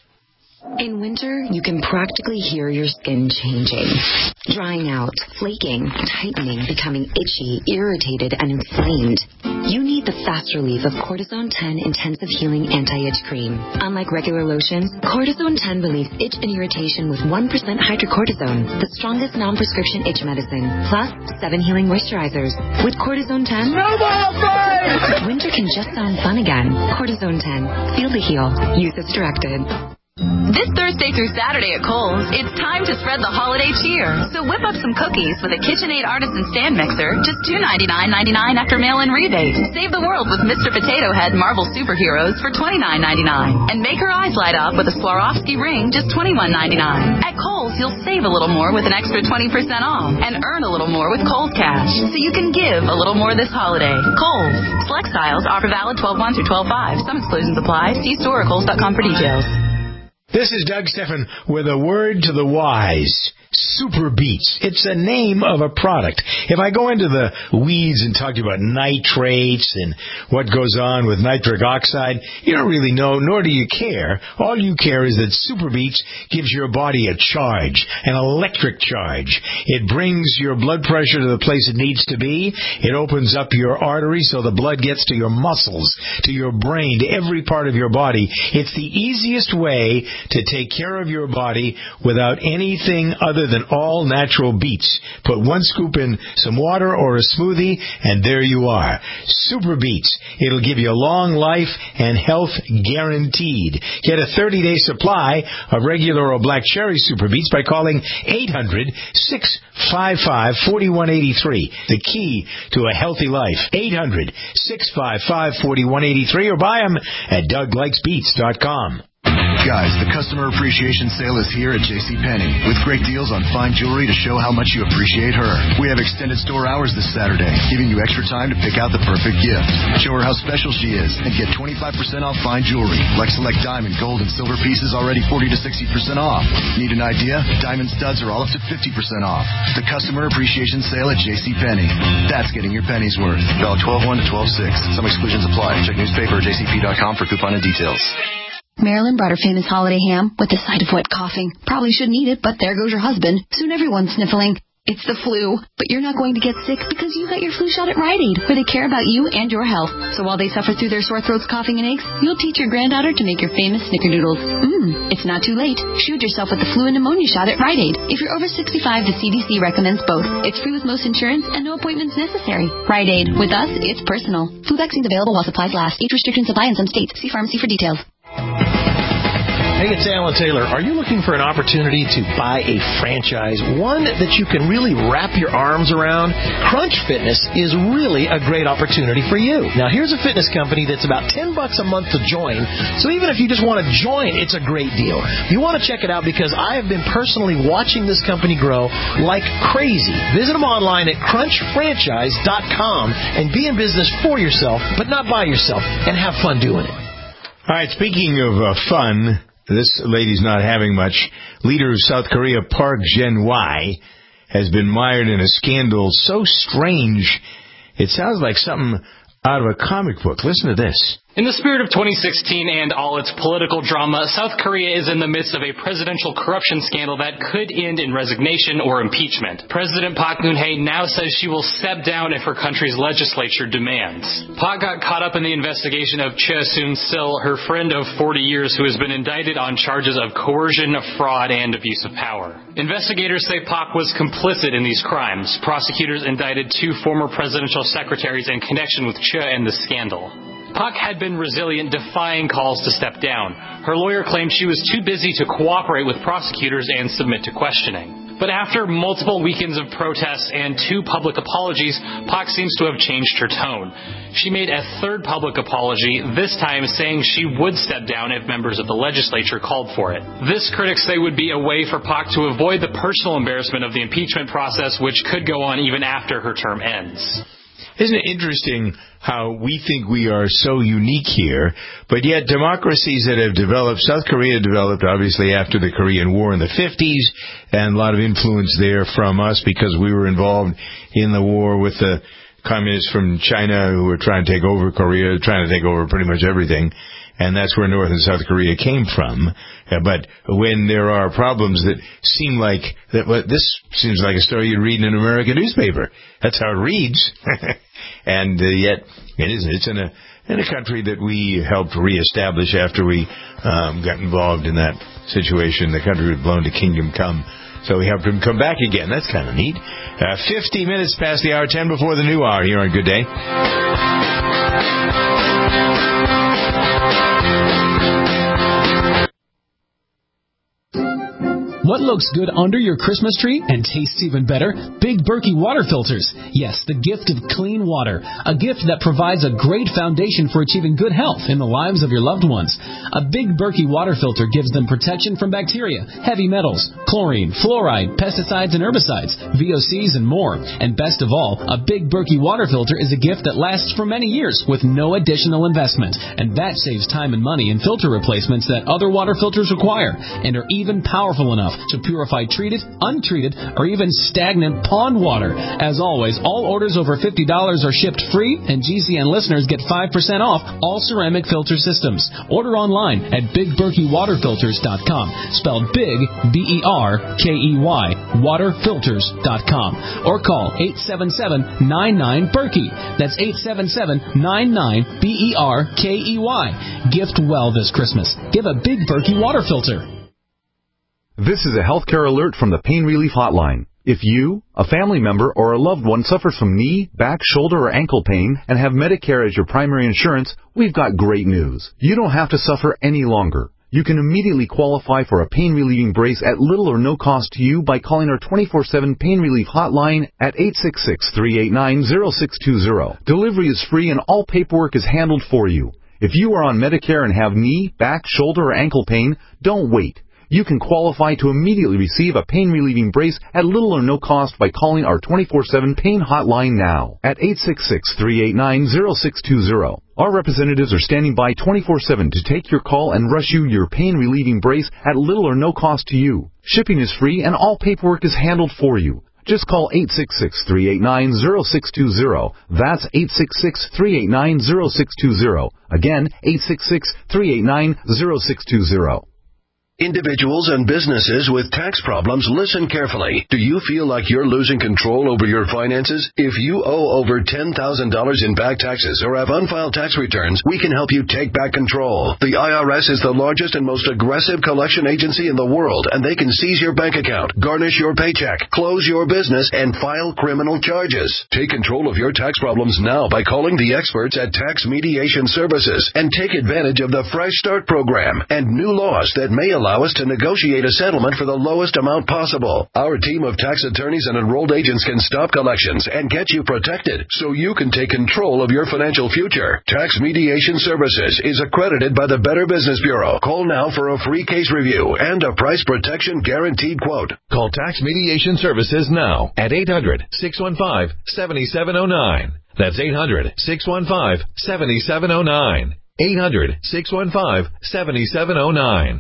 In winter, you can practically hear your skin changing, drying out, flaking, tightening, becoming itchy, irritated, and inflamed. You need the fast relief of Cortisone ten Intensive Healing Anti-Itch Cream. Unlike regular lotions, Cortisone ten relieves itch and irritation with one percent hydrocortisone, the strongest non-prescription itch medicine, plus seven healing moisturizers. With Cortisone ten, no more winter can just sound fun again. Cortisone ten. Feel the heal. Use as directed. This Thursday through Saturday at Kohl's, it's time to spread the holiday cheer. So whip up some cookies with a KitchenAid Artisan Stand Mixer, just two ninety-nine ninety-nine after mail-in rebate. Save the world with Mister Potato Head Marvel Superheroes for twenty-nine ninety-nine. And make her eyes light up with a Swarovski ring, just twenty-one ninety-nine. At Kohl's, you'll save a little more with an extra twenty percent off and earn a little more with Kohl's Cash. So you can give a little more this holiday. Kohl's. Select styles, offer valid twelve one through twelve five. Some exclusions apply. See store or Kohl's dot com for details. This is Doug Steffen with a word to the wise. Super Beats. It's a name of a product. If I go into the weeds and talk to you about nitrates and what goes on with nitric oxide, you don't really know, nor do you care. All you care is that Super Beats gives your body a charge, an electric charge. It brings your blood pressure to the place it needs to be. It opens up your arteries so the blood gets to your muscles, to your brain, to every part of your body. It's the easiest way to take care of your body without anything other than all natural beets. Put one scoop in some water or a smoothie, and there you are. Super Beets. It'll give you a long life and health guaranteed. Get a thirty-day supply of regular or black cherry Super Beets by calling eight hundred, six five five, four one eight three. The key to a healthy life. eight hundred, six five five, four one eight three or buy them at doug likes beets dot com. Guys, the customer appreciation sale is here at JCPenney with great deals on fine jewelry to show how much you appreciate her. We have extended store hours this Saturday, giving you extra time to pick out the perfect gift. Show her how special she is and get twenty-five percent off fine jewelry, like select diamond, gold, and silver pieces already forty to sixty percent off. Need an idea? Diamond studs are all up to fifty percent off. The customer appreciation sale at JCPenney. That's getting your pennies worth. Valid twelve one to twelve six. Some exclusions apply. Check newspaper or J C P dot com for coupon and details. Marilyn brought her famous holiday ham with a side of wet coughing. Probably shouldn't eat it, but there goes your husband. Soon everyone's sniffling. It's the flu, but you're not going to get sick because you got your flu shot at Rite Aid, where they care about you and your health. So while they suffer through their sore throats, coughing, and aches, you'll teach your granddaughter to make your famous snickerdoodles. Mmm, it's not too late. Shoot yourself with the flu and pneumonia shot at Rite Aid. If you're over sixty-five, the C D C recommends both. It's free with most insurance and no appointments necessary. Rite Aid. With us, it's personal. Flu vaccines available while supplies last. Age restrictions apply in some states. See pharmacy for details. Hey, it's Alan Taylor. Are you looking for an opportunity to buy a franchise, one that you can really wrap your arms around? Crunch Fitness is really a great opportunity for you. Now, here's a fitness company that's about ten bucks a month to join, so even if you just want to join, it's a great deal. You want to check it out because I have been personally watching this company grow like crazy. Visit them online at crunch franchise dot com and be in business for yourself, but not by yourself, and have fun doing it. All right, speaking of uh, fun, this lady's not having much. Leader of South Korea, Park Geun-hye, has been mired in a scandal so strange, it sounds like something out of a comic book. Listen to this. In the spirit of twenty sixteen and all its political drama, South Korea is in the midst of a presidential corruption scandal that could end in resignation or impeachment. President Park Geun-hye now says she will step down if her country's legislature demands. Park got caught up in the investigation of Choi Soon-sil, her friend of forty years who has been indicted on charges of coercion, fraud, and abuse of power. Investigators say Park was complicit in these crimes. Prosecutors indicted two former presidential secretaries in connection with Choi and the scandal. Park had been resilient, defying calls to step down. Her lawyer claimed she was too busy to cooperate with prosecutors and submit to questioning. But after multiple weekends of protests and two public apologies, Park seems to have changed her tone. She made a third public apology, this time saying she would step down if members of the legislature called for it. This, critics say, would be a way for Park to avoid the personal embarrassment of the impeachment process, which could go on even after her term ends. Isn't it interesting how we think we are so unique here, but yet democracies that have developed, South Korea developed obviously after the Korean War in the fifties, and a lot of influence there from us because we were involved in the war with the communists from China who were trying to take over Korea, trying to take over pretty much everything. And that's where North and South Korea came from. Uh, but when there are problems that seem like, that, well, this seems like a story you'd read in an American newspaper. That's how it reads. And uh, yet, it isn't. It's in a, in a country that we helped reestablish after we um, got involved in that situation. The country was blown to kingdom come. So we helped him come back again. That's kind of neat. Uh, fifty minutes past the hour, ten before the new hour here on Good Day. What looks good under your Christmas tree and tastes even better? Big Berkey water filters. Yes, the gift of clean water. A gift that provides a great foundation for achieving good health in the lives of your loved ones. A Big Berkey water filter gives them protection from bacteria, heavy metals, chlorine, fluoride, pesticides and herbicides, V O Cs and more. And best of all, a Big Berkey water filter is a gift that lasts for many years with no additional investment. And that saves time and money in filter replacements that other water filters require and are even powerful enough to purify treated, untreated, or even stagnant pond water. As always, all orders over fifty dollars are shipped free, and G C N listeners get five percent off all ceramic filter systems. Order online at big berkey water filters dot com, spelled big, B E R K E Y, water filters dot com, or call eight seven seven, nine nine, Berkey. That's eight seven seven, nine nine, B E R K E Y. Gift well this Christmas. Give a Big Berkey water filter. This is a healthcare alert from the Pain Relief Hotline. If you, a family member, or a loved one suffers from knee, back, shoulder, or ankle pain and have Medicare as your primary insurance, we've got great news. You don't have to suffer any longer. You can immediately qualify for a pain-relieving brace at little or no cost to you by calling our twenty-four seven Pain Relief Hotline at eight six six, three eight nine, zero six two zero. Delivery is free and all paperwork is handled for you. If you are on Medicare and have knee, back, shoulder, or ankle pain, don't wait. You can qualify to immediately receive a pain-relieving brace at little or no cost by calling our twenty-four seven Pain Hotline now at eight six six, three eight nine, zero six two zero. Our representatives are standing by twenty-four seven to take your call and rush you your pain-relieving brace at little or no cost to you. Shipping is free and all paperwork is handled for you. Just call eight six six, three eight nine, zero six two zero. That's eight six six, three eight nine, zero six two zero. Again, eight six six, three eight nine, zero six two zero. Individuals and businesses with tax problems, listen carefully. Do you feel like you're losing control over your finances? If you owe over ten thousand dollars in back taxes or have unfiled tax returns, we can help you take back control. The I R S is the largest and most aggressive collection agency in the world, and they can seize your bank account, garnish your paycheck, close your business, and file criminal charges. Take control of your tax problems now by calling the experts at Tax Mediation Services and take advantage of the Fresh Start program and new laws that may allow Allow us to negotiate a settlement for the lowest amount possible. Our team of tax attorneys and enrolled agents can stop collections and get you protected so you can take control of your financial future. Tax Mediation Services is accredited by the Better Business Bureau. Call now for a free case review and a price protection guaranteed quote. Call Tax Mediation Services now at eight hundred, six one five, seven seven zero nine. That's eight hundred, six one five, seven seven zero nine. eight hundred, six one five, seven seven zero nine.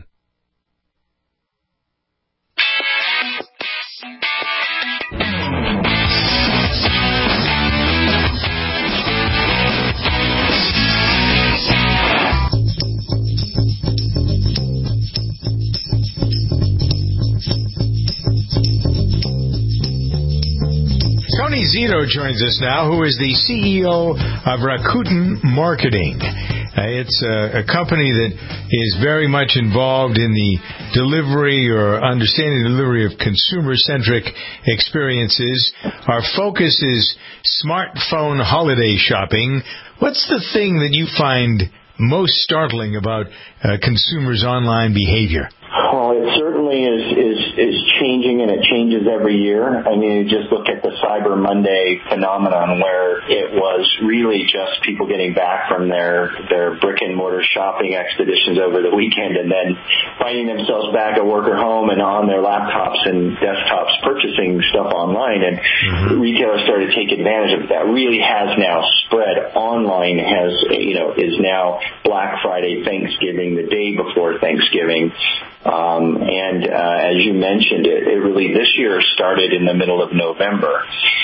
Tony Zito joins us now, who is the C E O of Rakuten Marketing. Uh, it's a, a company that is very much involved in the delivery or understanding the delivery of consumer-centric experiences. Our focus is smartphone holiday shopping. What's the thing that you find most startling about uh, consumers' online behavior? Well, it certainly is, is, is changing, and it changes every year. I mean, you just look at the Cyber Monday phenomenon where it was really just people getting back from their, their brick-and-mortar shopping expeditions over the weekend and then finding themselves back at work or home and on their laptops and desktops purchasing stuff online. And mm-hmm. retailers started to take advantage of that. Really has now spread. Online has, you know, is now Black Friday, Thanksgiving, the day before Thanksgiving. Um, and uh, as you mentioned, it, it really this year started in the middle of November.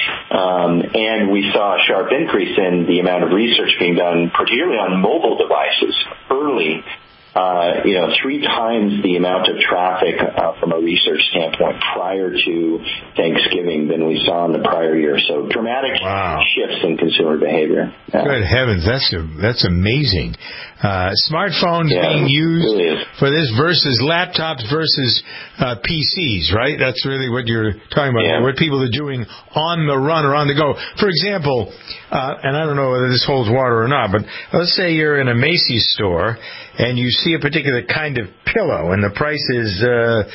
Um, and we saw a sharp increase in the amount of research being done, particularly on mobile devices early. Uh, you know, three times the amount of traffic uh, from a research standpoint prior to Thanksgiving than we saw in the prior year. So dramatic wow. shifts in consumer behavior. Yeah. Good heavens, that's a, that's amazing. Uh, smartphones yeah, being used really for this versus laptops versus uh, P Cs, right? That's really what you're talking about. Yeah. What people are doing on the run or on the go. For example, uh, and I don't know whether this holds water or not, but let's say you're in a Macy's store and you see a particular kind of pillow and the price is uh,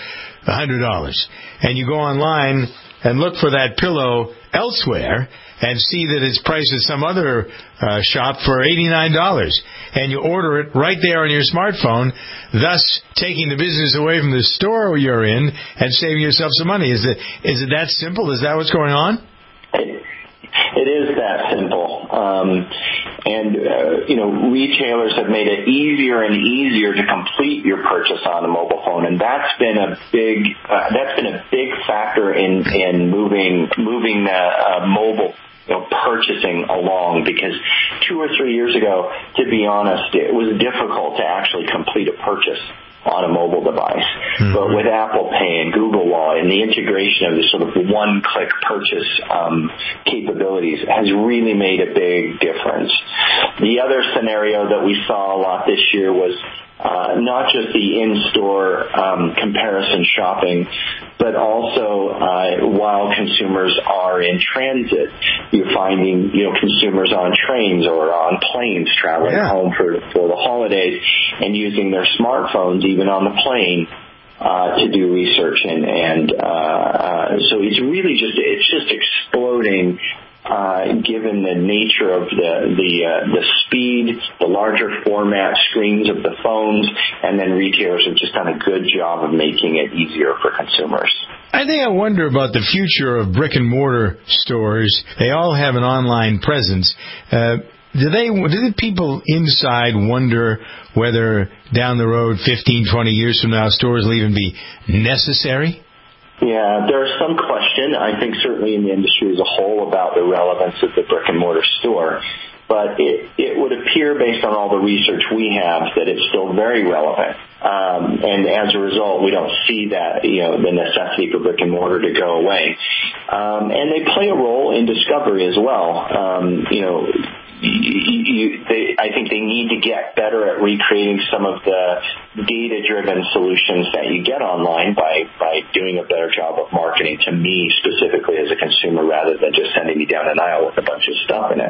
one hundred dollars. And you go online and look for that pillow elsewhere and see that it's priced at some other uh, shop for eighty-nine dollars. And you order it right there on your smartphone, thus taking the business away from the store you're in and saving yourself some money. Is it, is it that simple? Is that what's going on? It, it is that simple. Um, and, uh, you know, retailers have made it easier and easier to complete your purchase on a mobile phone. And that's been a big, uh, that's been a big factor in, in moving, moving the uh, mobile You know, purchasing along, because two or three years ago, to be honest, it was difficult to actually complete a purchase on a mobile device. Mm-hmm. But with Apple Pay and Google Wallet and the integration of this sort of one-click purchase um, capabilities has really made a big difference. The other scenario that we saw a lot this year was Uh, not just the in-store um, comparison shopping, but also uh, while consumers are in transit, you're finding, you know, consumers on trains or on planes traveling yeah. home for, for the holidays and using their smartphones even on the plane uh, to do research. And, and uh, uh, so it's really just, it's just exploding. Uh, given the nature of the the uh, the speed, the larger format screens of the phones, and then retailers have just done a good job of making it easier for consumers. I think I wonder about the future of brick and mortar stores. They all have an online presence. Uh, do they? Do the people inside wonder whether down the road, fifteen, twenty years from now, stores will even be necessary? Yeah, there's some question, I think certainly in the industry as a whole, about the relevance of the brick-and-mortar store. But it, it would appear, based on all the research we have, that it's still very relevant. Um, and as a result, we don't see that, you know, the necessity for brick-and-mortar to go away. Um, and they play a role in discovery as well. Um, you know, You, you, they, I think they need to get better at recreating some of the data-driven solutions that you get online by, by doing a better job of marketing to me specifically as a consumer, rather than just sending me down an aisle with a bunch of stuff in it.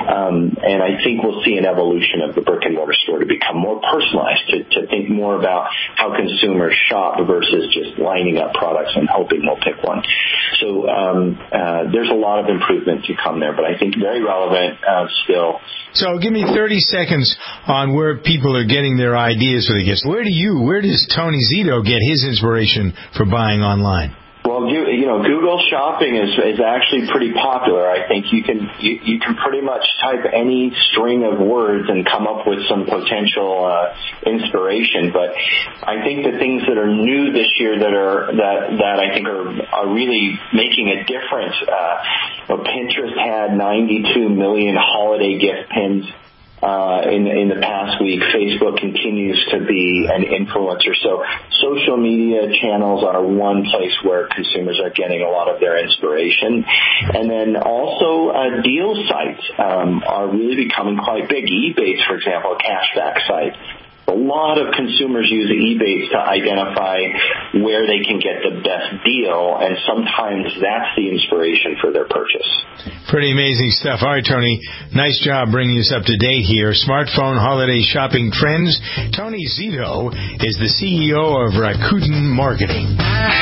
Um, and I think we'll see an evolution of the brick-and-mortar store to become more personalized, to, to think more about how consumers shop versus just lining up products and hoping they'll pick one. So um, uh, there's a lot of improvement to come there, but I think very relevant uh, still. So give me thirty seconds on where people are getting their ideas for the gifts. Where do you, where does Tony Zito get his inspiration for buying online? Well, you, you know, Google Shopping is is actually pretty popular. I think you can you, you can pretty much type any string of words and come up with some potential uh, inspiration. But I think the things that are new this year that are that that I think are are really making a difference. Uh, you know, Pinterest had ninety-two million holiday gift pins Uh, in, in the past week. Facebook continues to be an influencer. So social media channels are one place where consumers are getting a lot of their inspiration. And then also uh, deal sites um, are really becoming quite big. eBay, for example, a cashback site. A lot of consumers use eBay to identify where they can get the best deal, and sometimes that's the inspiration for their purchase. Pretty amazing stuff. All right, Tony, nice job bringing us up to date here. Smartphone holiday shopping trends. Tony Zito is the C E O of Rakuten Marketing.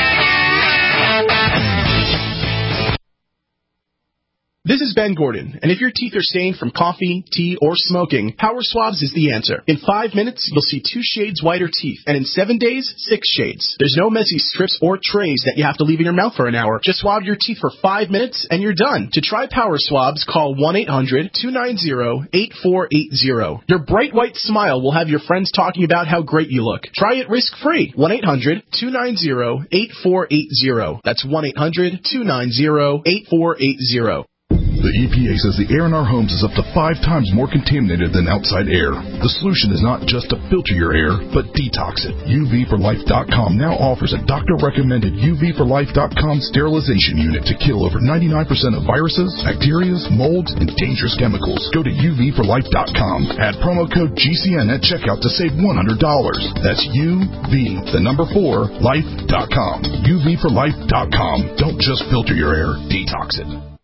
This is Ben Gordon, and if your teeth are stained from coffee, tea, or smoking, Power Swabs is the answer. In five minutes, you'll see two shades whiter teeth, and in seven days, six shades. There's no messy strips or trays that you have to leave in your mouth for an hour. Just swab your teeth for five minutes, and you're done. To try Power Swabs, call one eight hundred two nine zero eight four eight zero. Your bright white smile will have your friends talking about how great you look. Try it risk-free. one eight hundred two nine zero eight four eight zero. That's one eight hundred two nine zero eight four eight zero. The E P A says the air in our homes is up to five times more contaminated than outside air. The solution is not just to filter your air, but detox it. U V for life dot com now offers a doctor-recommended U V for life dot com sterilization unit to kill over ninety-nine percent of viruses, bacteria, molds, and dangerous chemicals. Go to U V for life dot com. Add promo code G C N at checkout to save one hundred dollars. That's U V, the number four, life dot com. U V for life dot com. Don't just filter your air, detox it.